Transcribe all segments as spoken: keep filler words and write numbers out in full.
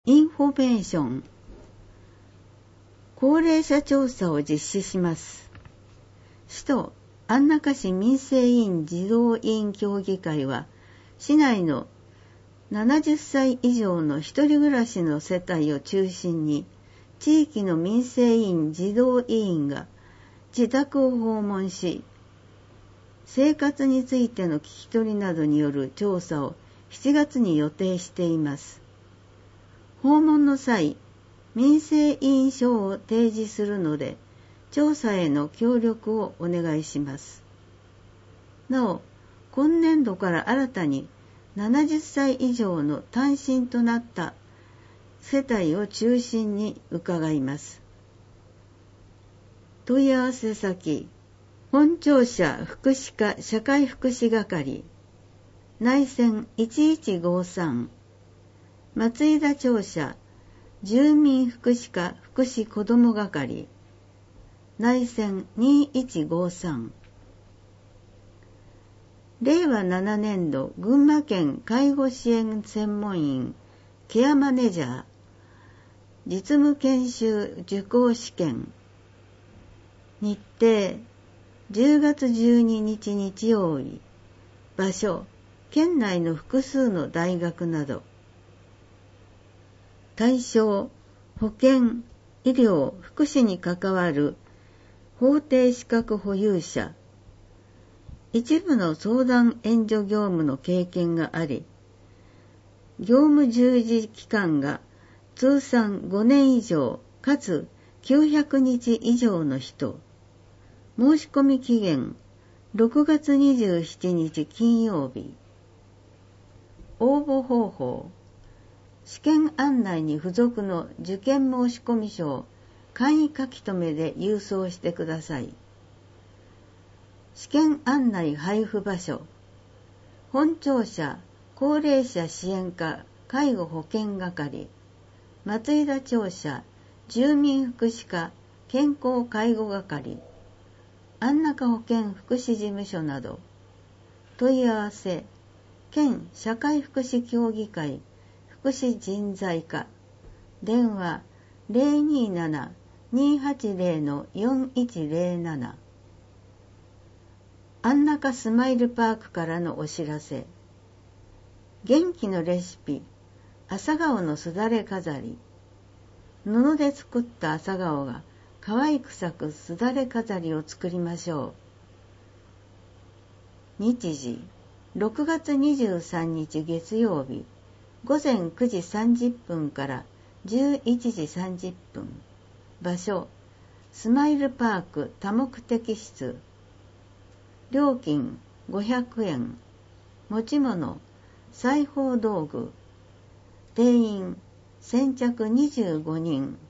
インフォメーション。高齢者調査を実施します。市と安中市民生委員児童委員協議会は、市内のななじゅっさい以上の一人暮らしの世帯を中心に、地域の民生委員児童委員が自宅を訪問し、生活についての聞き取りなどによる調査をしちがつに予定しています。訪問の際、民生委員証を提示するので、調査への協力をお願いします。なお、今年度から新たにななじゅっさい以上の単身となった世帯を中心に伺います。問い合わせ先、本庁舎福祉課社会福祉係、内線いちいちごさん、松井田庁舎住民福祉課福祉子ども係、内線にいちごさん。れいわななねんど群馬県介護支援専門員ケアマネージャー実務研修受講試験。日程じゅうがつじゅうににち日曜日。場所県内の複数の大学など。対象保健、医療、福祉に関わる法定資格保有者。一部の相談援助業務の経験があり、業務従事期間が通算ごねん以上かつきゅうひゃくにち以上の人。申し込み期限ろくがつにじゅうしちにち金曜日。応募方法。試験案内に付属の受験申込書を簡易書き留めで郵送してください。試験案内配布場所。本庁舎高齢者支援課介護保健係、松井田庁舎住民福祉課健康介護係、安中保健福祉事務所など。問い合わせ、県社会福祉協議会福祉人材課、電話 ゼロにーなな にーはちゼロ のよんいちゼロなな。安中スマイルパークからのお知らせ。元気のレシピ、朝顔のすだれ飾り。布で作った朝顔が可愛く咲くすだれ飾りを作りましょう。日時、ろくがつにじゅうさんにち月曜日、ごぜんくじさんじゅっぷんからじゅういちじさんじゅっぷん。場所、スマイルパーク多目的室。料金ごひゃくえん。持ち物、裁縫道具。定員先着にじゅうごにん。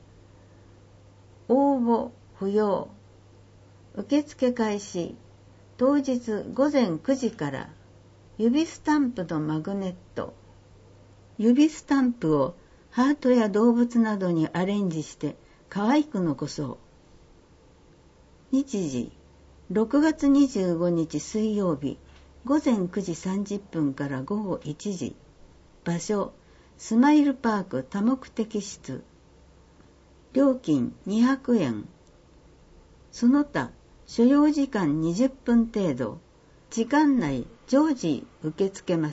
応募不要。受付開始当日ごぜんくじから。指スタンプのマグネット。指スタンプをハートや動物などにアレンジして可愛く残そう。日時、ろくがつにじゅうごにち水曜日、ごぜんくじさんじゅっぷんからごごいちじ。場所、スマイルパーク多目的室。料金にひゃくえん。その他、所要時間にじゅっぷん程度。時間内常時受け付けます。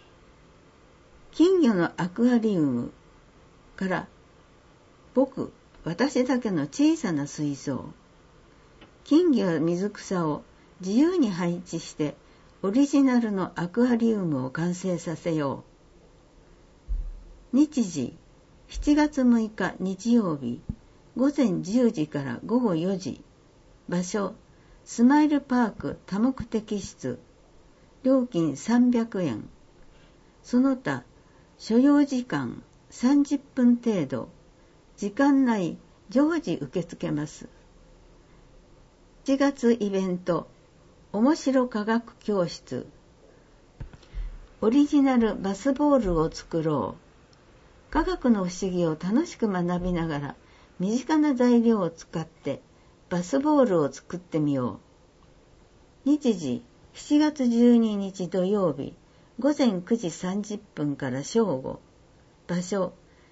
金魚のアクアリウムから僕、私だけの小さな水槽。金魚や水草を自由に配置してオリジナルのアクアリウムを完成させよう。日時、しちがつむいか日曜日、ごぜんじゅうじからごごよじ。場所、スマイルパーク多目的室。料金さんびゃくえん。その他、所要時間さんじゅっぷん程度。時間内常時受け付けます。しちがつイベント、面白科学教室。オリジナルバスボールを作ろう。科学の不思議を楽しく学びながら、身近な材料を使ってバスボールを作ってみよう。日時、しちがつじゅうににち土曜日、ごぜんくじさんじゅっぷんから正午。場所、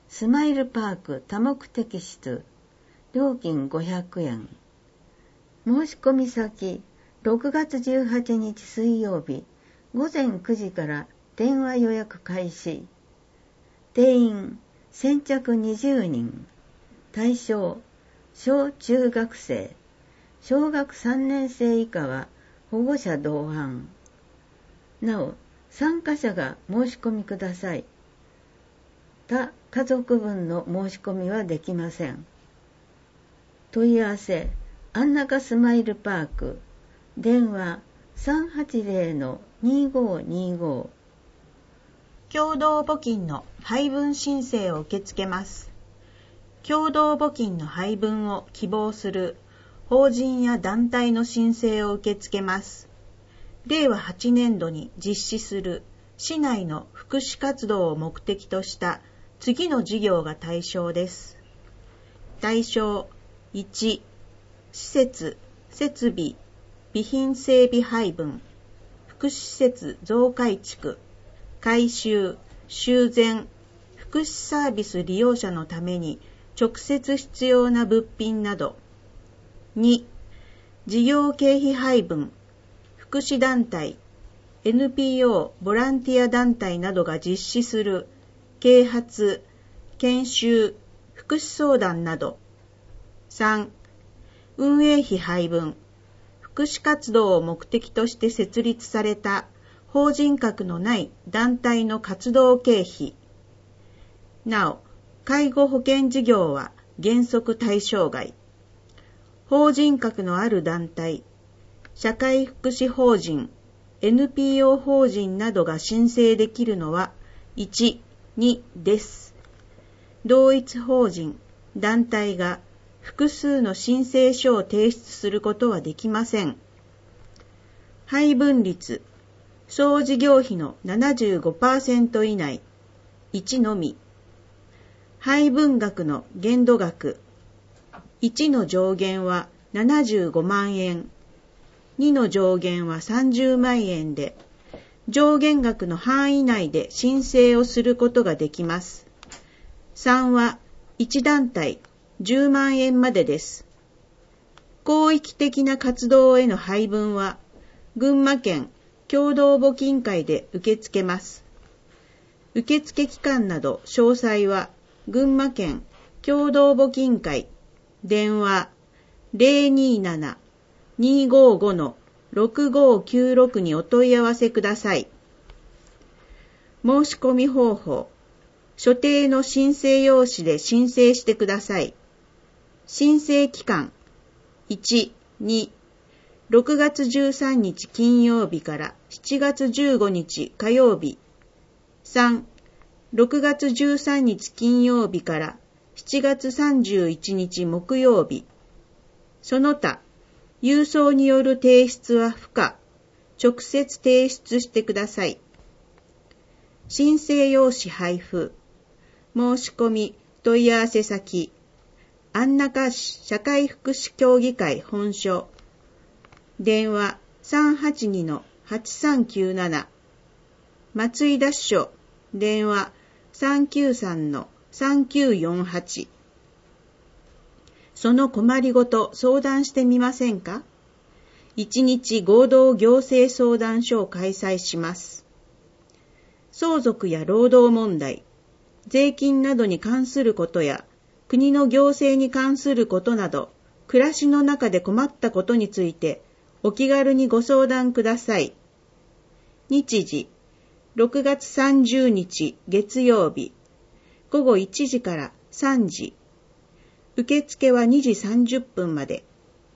スマイルパーク多目的室、料金ごひゃくえん。申し込み先、ろくがつじゅうはちにち水曜日、ごぜんくじから電話予約開始。定員、先着にじゅうにん。対象、小中学生。小学さんねん生以下は保護者同伴。なお、参加者が申し込みください。他家族分の申し込みはできません。問い合わせ、安中スマイルパーク、電話 さんはちぜろのにごにご。 共同募金の配分申請を受け付けます。共同募金の配分を希望する法人や団体の申請を受け付けます。れいわはちねんどに実施する市内の福祉活動を目的とした次の事業が対象です。対象いち、施設、設備、備品整備配分、福祉施設増改築、改修、修繕、福祉サービス利用者のために直接必要な物品など。に、事業経費配分、福祉団体、エヌピーオー ボランティア団体などが実施する啓発、研修、福祉相談など。さん、運営費配分、福祉活動を目的として設立された法人格のない団体の活動経費。なお、介護保険事業は原則対象外。法人格のある団体、社会福祉法人、エヌピーオー 法人などが申請できるのはいち、にです。同一法人、団体が複数の申請書を提出することはできません。配分率、総事業費の ななじゅうごパーセント 以内、いちのみ。配分額の限度額、いちの上限はななじゅうごまんえん、にの上限はさんじゅうまんえんで、上限額の範囲内で申請をすることができます。さんはいち団体じゅうまんえんまでです。広域的な活動への配分は、群馬県共同募金会で受け付けます。受付期間など詳細は、群馬県共同募金会、電話 ゼロにーなな にーごーご のろくごーきゅうろく にお問い合わせください。申し込み方法、所定の申請用紙で申請してください。申請期間、いち、に、ろくがつじゅうさんにち金曜日からしちがつじゅうごにち火曜日。さん、ろくがつじゅうさんにち金曜日からしちがつさんじゅういちにち木曜日。その他、郵送による提出は不可。直接提出してください。申請用紙配布。申し込み問い合わせ先、安中市社会福祉協議会本所、電話 さんはちにのはちさんきゅうなな、松井田署、電話 さんきゅうさんのさんきゅうよんはち。その困りごと相談してみませんか？一日合同行政相談所を開催します。相続や労働問題、税金などに関することや、国の行政に関することなど、暮らしの中で困ったことについて、お気軽にご相談ください。日時、ろくがつさんじゅうにち月曜日、ごごいちじからさんじ。受付はにじさんじゅっぷんまで。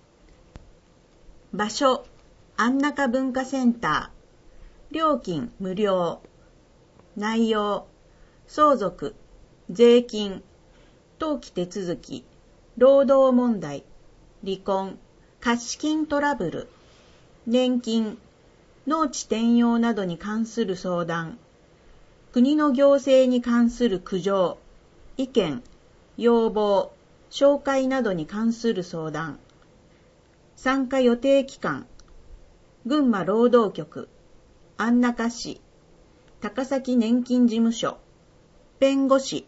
場所、安中文化センター。料金無料。内容、相続、税金、登記手続き、労働問題、離婚、貸金トラブル、年金、農地転用などに関する相談、国の行政に関する苦情、意見、要望、紹介などに関する相談、参加予定期間、群馬労働局、安中市、高崎年金事務所、弁護士、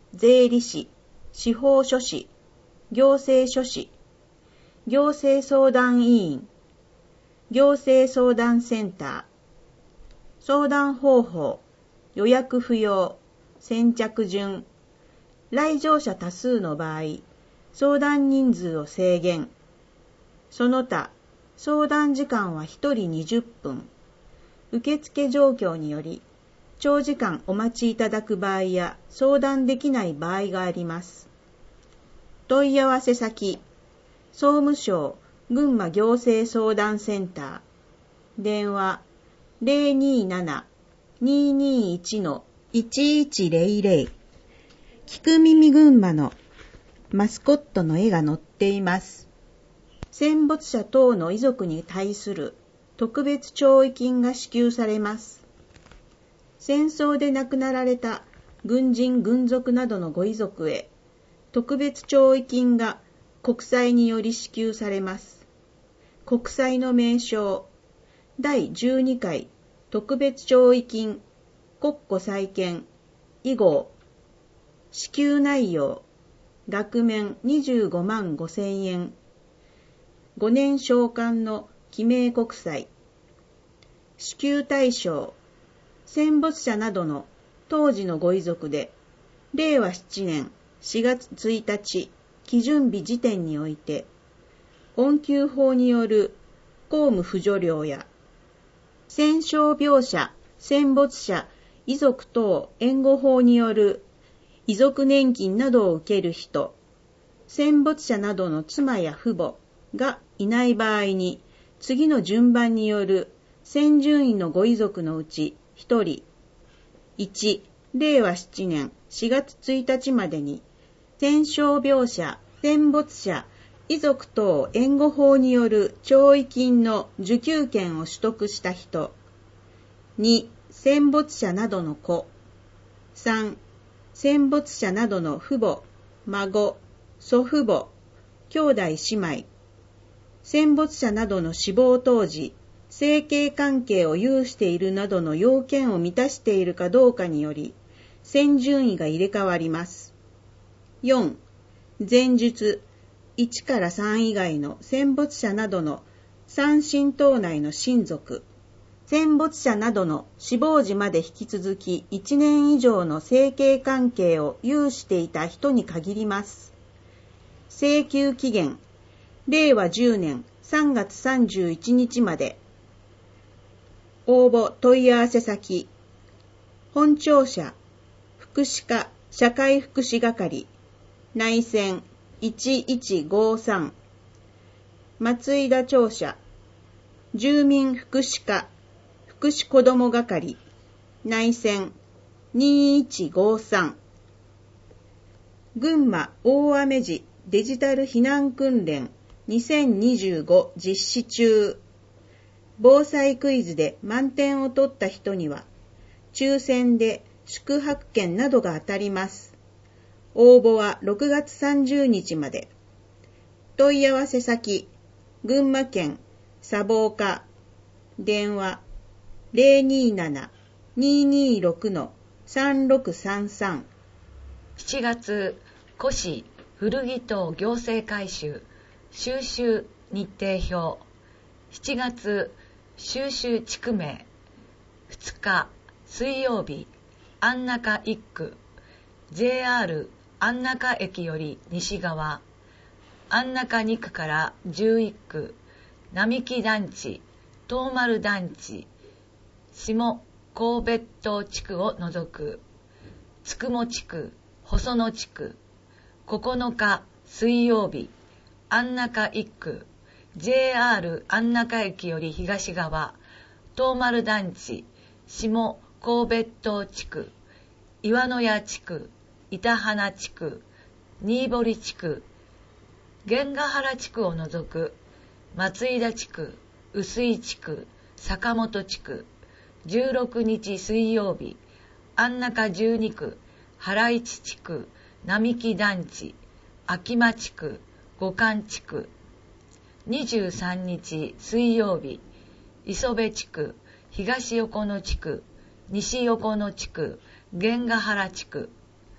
税理士、司法書士、行政書士、行政相談委員、行政相談センター、相談方法、予約不要、先着順、来場者多数の場合、相談人数を制限、その他、相談時間はひとりにじゅっぷん、受付状況により、長時間お待ちいただく場合や相談できない場合があります。問い合わせ先、総務省群馬行政相談センター、電話 ゼロにーなな にーにーいち のいちいちゼロゼロ、聞く耳群馬のマスコットの絵が載っています。戦没者等の遺族に対する特別弔慰金が支給されます。戦争で亡くなられた軍人軍属などのご遺族へ特別弔慰金が国債により支給されます。国債の名称、だいじゅうにかい特別弔慰金国庫再建以号、支給内容、額面にじゅうごまんごせんえん、ごねん償還の記名国債、支給対象、戦没者などの当時のご遺族で、れいわななねんしがつついたち基準日時点において、恩給法による公務扶助料や、戦傷病者、戦没者、遺族等援護法による遺族年金などを受ける人、戦没者などの妻や父母がいない場合に、次の順番による戦順位のご遺族のうちひとり、いち、れいわななねんしがつついたちまでに、戦傷病者、戦没者、遺族等援護法による弔慰金の受給権を取得した人、に、戦没者などの子、さん、戦没者などの父母、孫、祖父母、兄弟姉妹、戦没者などの死亡当時、生計関係を有しているなどの要件を満たしているかどうかにより、戦順位が入れ替わります。よん、前述いちからさん以外の戦没者などの三親等内の親族、戦没者などの死亡時まで引き続きいちねん以上の生計関係を有していた人に限ります。請求期限、れいわじゅうねんさんがつさんじゅういちにちまで。応募問い合わせ先、本庁舎、福祉課社会福祉係、内線いちいちごさん、松井田庁舎、住民福祉課福祉子ども係、内線にいちごさん、群馬大雨時デジタル避難訓練にせんにじゅうご実施中。防災クイズで満点を取った人には、抽選で宿泊券などが当たります。応募はろくがつさんじゅうにちまで。問い合わせ先、群馬県砂防課、電話 ゼロにーなな にーにーろく のさんろくさんさん。 しちがつ、古市古着等行政改修収集日程表。しちがつ、収集地区名。ふつか、水曜日、安中いっ区、ジェイアール 安中駅より西側、安中に区からじゅういっ区、並木団地、東丸団地、下神戸島地区を除く、つくも地区、細野地区、ここのか水曜日、安中いっ区、ジェイアール 安中駅より東側、東丸団地、下神戸島地区、岩野谷地区、板花地区、新堀地区、源ヶ原地区を除く、松井田地区、臼井地区、坂本地区、じゅうろくにち水曜日、安中じゅうに区、原市地区、並木団地、秋間地区、五冠地区、にじゅうさんにち水曜日、磯部地区、東横野地区、西横野地区、源ヶ原地区、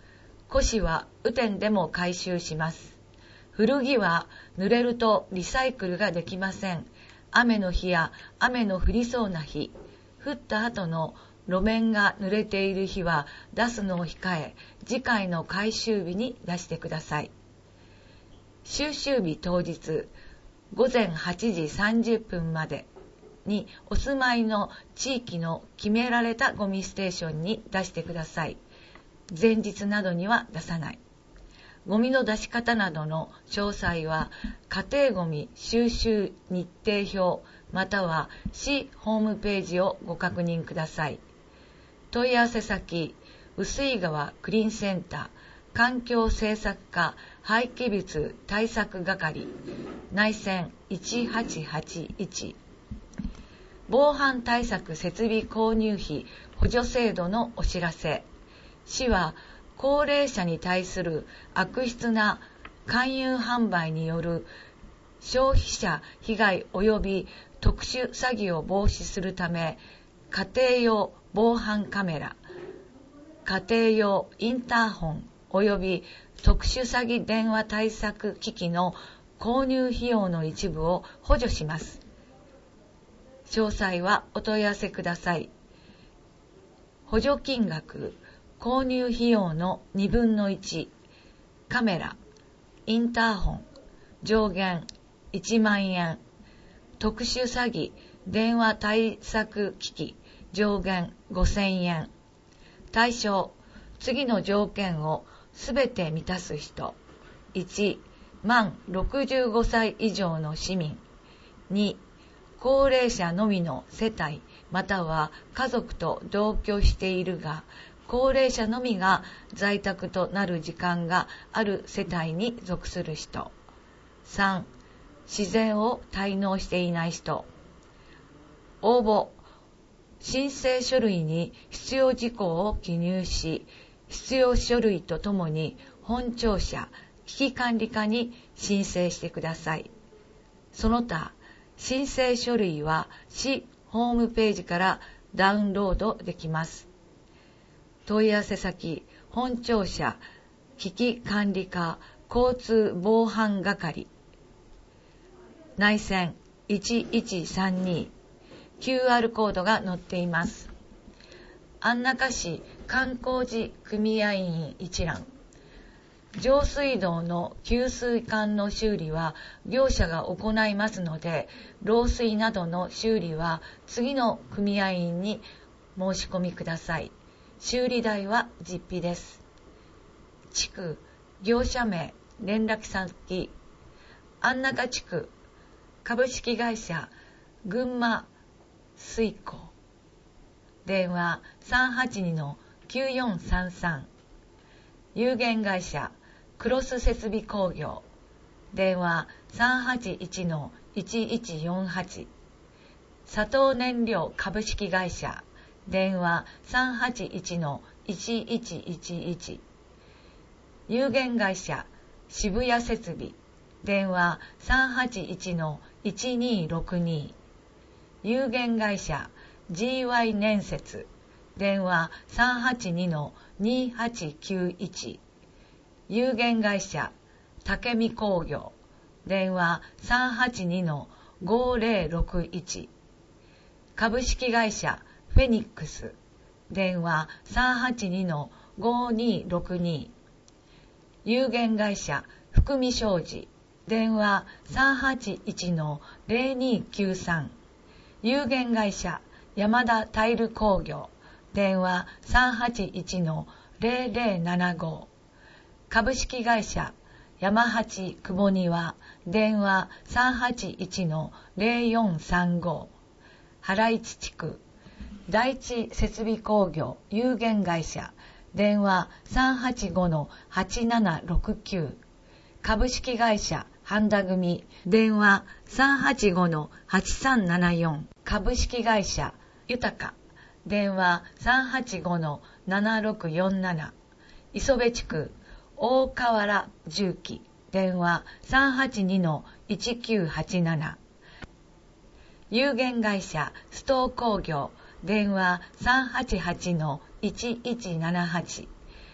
古紙は雨天でも回収します。古着は濡れるとリサイクルができません。雨の日や雨の降りそうな日、降った後の路面が濡れている日は出すのを控え、次回の回収日に出してください。収集日当日、ごぜんはちじさんじゅっぷんまでにお住まいの地域の決められたゴミステーションに出してください。前日などには出さない。ゴミの出し方などの詳細は家庭ゴミ収集日程表または市ホームページをご確認ください。問い合わせ先、碓井川クリーンセンター環境政策課廃棄物対策係内線いちはちはちいち。防犯対策設備購入費補助制度のお知らせ。市は高齢者に対する悪質な勧誘販売による消費者被害及び特殊詐欺を防止するため、家庭用防犯カメラ、家庭用インターホン及び特殊詐欺電話対策機器の購入費用の一部を補助します。詳細はお問い合わせください。補助金額、購入費用のにぶんのいち、カメラ、インターホン、上限いちまんえん、特殊詐欺電話対策機器、上限ごせんえん。対象、次の条件をすべて満たす人。いち、満ろくじゅうごさい以上の市民。に、高齢者のみの世帯または家族と同居しているが、高齢者のみが在宅となる時間がある世帯に属する人。さん、自然を滞納していない人。応募、申請書類に必要事項を記入し、必要書類とともに本庁舎、危機管理課に申請してください。その他、申請書類は市ホームページからダウンロードできます。問い合わせ先、本庁舎、危機管理課、交通防犯係、内線いちいちさんに、キューアール コードが載っています。安中市観光寺組合員一覧。上水道の給水管の修理は業者が行いますので、漏水などの修理は次の組合員に申し込みください。修理代は実費です。地区、業者名、連絡先、安中地区、株式会社、群馬水耕。電話 さんはちにのきゅうよんさんさん。有限会社、クロス設備工業。電話 さんはちいちのいちいちよんはち。佐藤燃料株式会社。電話 さんはちいちのいちいちいちいち。有限会社、渋谷設備。電話 さんはちいちのいちにろくに。有限会社 ジーワイ 年設。電話 さんはちにのにはちきゅういち。有限会社武見工業。電話 さんはちにのごぜろろくいち。株式会社フェニックス。電話 さんはちにのごにろくに。有限会社福見商事。電話 さんはちいちのぜろにきゅうさん。有限会社山田タイル工業。電話 さんはちいちのぜろぜろななご。株式会社山八久保庭。電話 さんはちいちのぜろよんさんご。原市地区第一設備工業有限会社。電話 さんはちごのはちななろくきゅう。株式会社半田組。電話 さんはちごのはちさんななよん。株式会社豊か。電話 さんはちごのななろくよんなな。磯部地区大河原重機。電話 さんはちにのいちきゅうはちなな。有限会社ストー工業。電話 さんはちはちのいちいちななはち。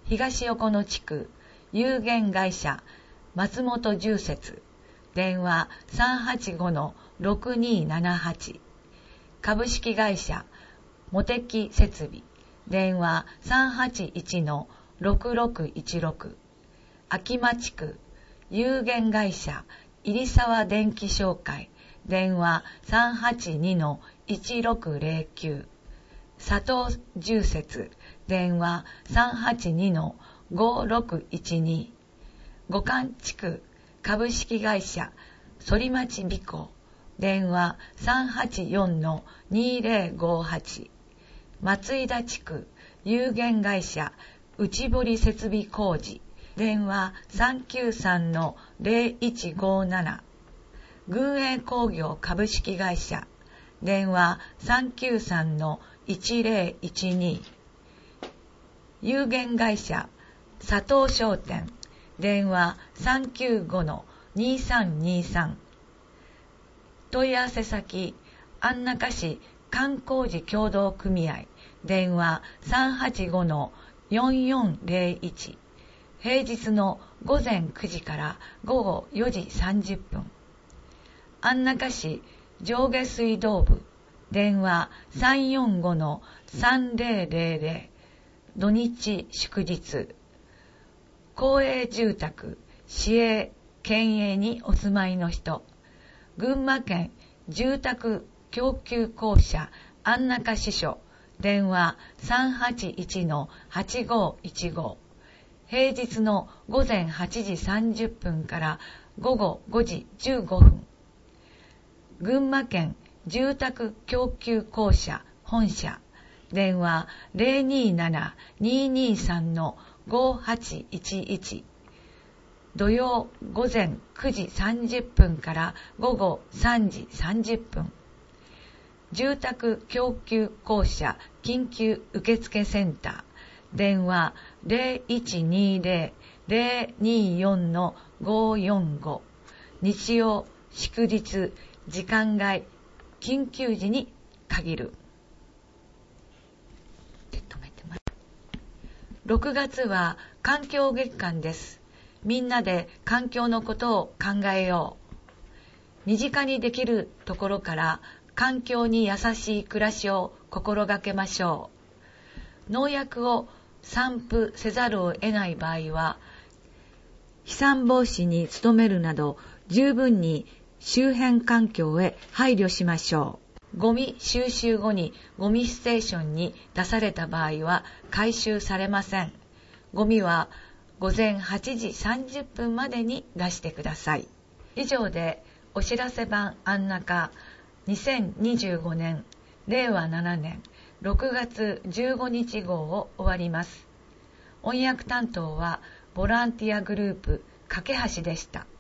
東横野地区有限会社松本住設電話 さんはちごのろくにーななはち 株式会社モテキ設備電話 さんはちいちのろくろくいちろく 秋間地区有限会社入沢電気商会電話 さんはちにのいちろくぜろきゅう 佐藤住設電話 さんはちにのごろくいちに 五関地区株式会社反町美工電話 さんはちよんのにぜろごはち 松井田地区有限会社内堀設備工事電話 さんきゅうさんのぜろいちごなな 軍営工業株式会社電話 さんきゅうさんのいちぜろいちに 有限会社佐藤商店電話 さんきゅうごのにさんにさん 問い合わせ先安中市観光時協同組合電話 さんはちごのよんよんぜろいち 平日の午前くじから午後よじさんじゅっぷん安中市上下水道部電話 さんよんごのさんぜろぜろぜろ 土日祝日公営住宅市営県営にお住まいの人群馬県住宅供給公社安中支所電話 さんはちいちのはちごいちご 平日の午前はちじさんじゅっぷんから午後ごじじゅうごふん群馬県住宅供給公社本社電話 ぜろにななににさんのごはちいちいち 土曜午前くじさんじゅっぷんから午後さんじさんじゅっぷん住宅供給公社緊急受付センター電話 ぜろいちにぜろぜろによんのごよんご 日曜祝日時間外緊急時に限るろくがつは環境月間です。みんなで環境のことを考えよう。身近にできるところから環境に優しい暮らしを心がけましょう。農薬を散布せざるを得ない場合は、飛散防止に努めるなど十分に周辺環境へ配慮しましょう。ゴミ収集後にゴミステーションに出された場合は回収されません。ゴミは午前はちじさんじゅっぷんまでに出してください。以上でお知らせ版安中にせんにじゅうごねんれいわななねんろくがつじゅうごにち号を終わります。翻訳担当はボランティアグループ架け橋でした。